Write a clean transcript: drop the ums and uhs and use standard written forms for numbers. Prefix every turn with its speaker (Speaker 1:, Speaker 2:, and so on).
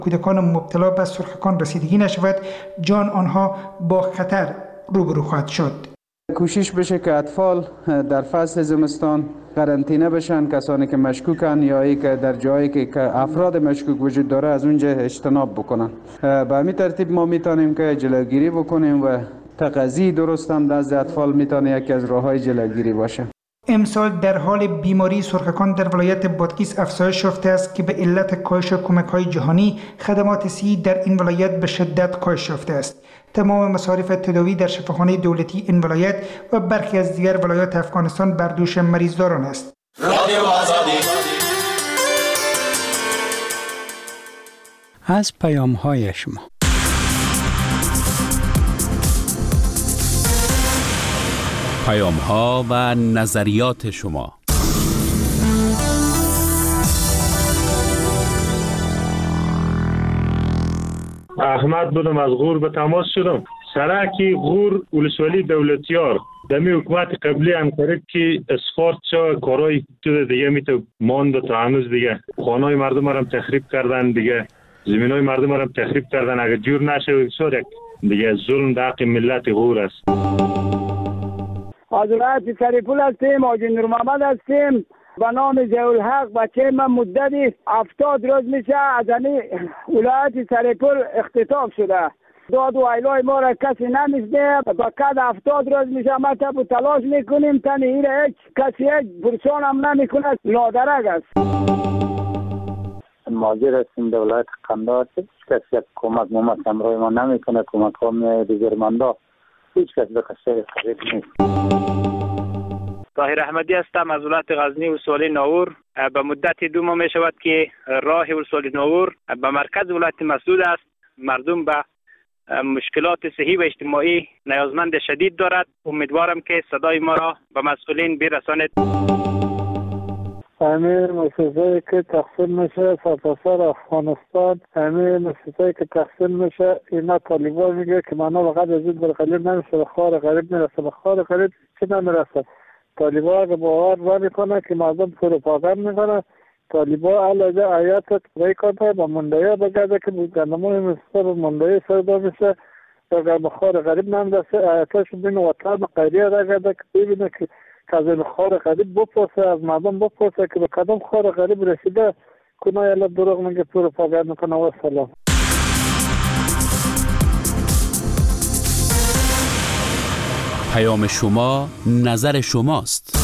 Speaker 1: کودکان مبتلا به سرخکان رسیدگی نشود، جان آنها با خطر روبرو خواهد شد.
Speaker 2: کوشش بشه که اطفال در فصل زمستان قرنطینه بشن، کسانی که مشکوکن یا ای که در جایی که افراد مشکوک وجود داره از اونجا اجتناب بکنن. به همین ترتیب ما میتونیم که جلوگیری بکنیم و تغذیه درست هم نزد اطفال میتونه یکی از راههای جلوگیری باشه.
Speaker 1: امسال در حال بیماری سرخکان در ولایت بادغیس افزایش یافته است که به علت کاهش کمک‌های جهانی خدمات صحی در این ولایت به شدت کاهش یافته است. تمام مصارف تداوی در شفاخانه دولتی این ولایت و برخی از دیگر ولایات افغانستان بر دوش مریضداران است.
Speaker 3: از پیام‌های شما.
Speaker 4: پیام‌ها و نظریات شما.
Speaker 5: احمد بودم از غور به تماس شدم. سرکی غور ولسوالی دولتیار دمی حکومت قبلی انکارید که اسفارت شو کارهای دیگه میتو ماند تا هنوز دیگه خانه‌های مردم هم تخریب کردن، دیگه زمینای مردم هم تخریب کردن. اگر جور نشه سر دیگه ظلم در حق ملت غور است.
Speaker 6: از ولایت سریپول هستیم، حاجی نور محمد هستیم. به نام ضیاءالحق بچه من مدتی 70 روز میشه از ولایت سریپول اختطاف شده. داد و ایلای ما را کسی نمیشنه. با کد 70 روز میشه ما تب تلاش میکنیم تنی این هیچ کسی هیچ پرسان هم نمیکنه. نادرک است.
Speaker 7: ماجر هستیم در ولایت قندهار، کسی کمک همراه ما نمیکنه. کمک ها میاد دیگر منده هیچ کس به قصه خرید نیست.
Speaker 8: طاهر احمدی هستم از ولایت غزنی ولسوالی ناور. به مدت 2 ماه می شود که راه ولسوالی ناور به مرکز ولایت مسدود است. مردم به مشکلات صحی و اجتماعی نیازمند شدید دارد. امیدوارم که صدای ما را به مسئولین برسانید.
Speaker 9: همه مسئله که تقسیم میشه سرتاسر افغانستان، همه مسئله که تقسیم میشه اینا طالبان میگه که مانا فقط از این برقلیب نمیشه به خار غریب میرسه. به خار غریب چی نمیرسه؟ طالبان اگه باور نمیکنه که مردم پروپاگاند میکنه. طالبان علاوه آیات رای کنه با مندهی بگرده که گندمون مصر مندهی سردا میشه. اگر به خار غریب نمیرسه آیاتش بین وطن قیریه را گرده که ببینه که از این خار غریب بپرسه، از مردم بپرسه که به کدام خار غریب رسیده. کنه یلا دروغ میگه پروپاگاند میکنه. و سلام.
Speaker 4: پیام شما نظر شماست.